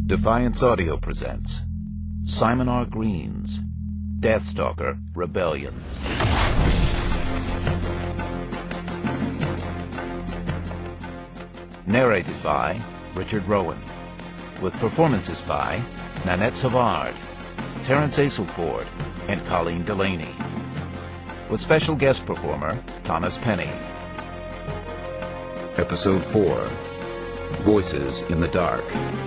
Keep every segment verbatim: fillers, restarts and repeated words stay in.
Defiance Audio presents Simon R. Green's Deathstalker Rebellions. Narrated by Richard Rowan, with performances by Nanette Savard, Terence Aselford, and Colleen Delaney, with special guest performer Thomas Penny. Episode four, Voices in the Dark.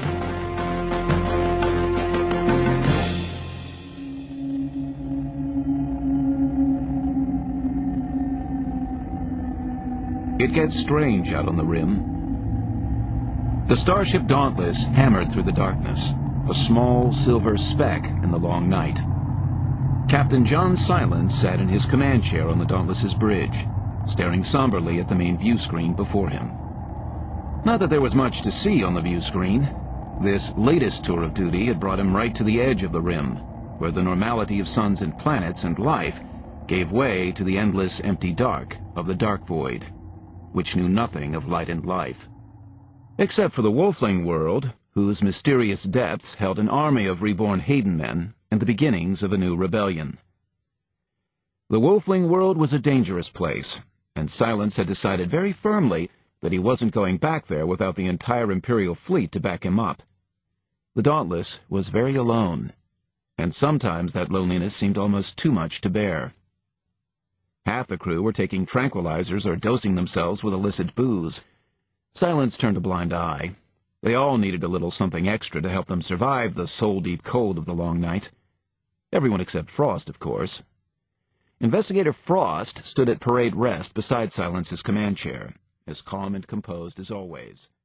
It gets strange out on the rim. The starship Dauntless hammered through the darkness, a small silver speck in the long night. Captain John Silence sat in his command chair on the Dauntless's bridge, staring somberly at the main view screen before him. Not that there was much to see on the view screen. This latest tour of duty had brought him right to the edge of the rim, where the normality of suns and planets and life gave way to the endless empty dark of the dark void, which knew nothing of light and life. Except for the Wolfling world, whose mysterious depths held an army of reborn Hayden men and the beginnings of a new rebellion. The Wolfling world was a dangerous place, and Silence had decided very firmly that he wasn't going back there without the entire Imperial fleet to back him up. The Dauntless was very alone, and sometimes that loneliness seemed almost too much to bear. Half the crew were taking tranquilizers or dosing themselves with illicit booze. Silence turned a blind eye. They all needed a little something extra to help them survive the soul-deep cold of the long night. Everyone except Frost, of course. Investigator Frost stood at parade rest beside Silence's command chair, as calm and composed as always.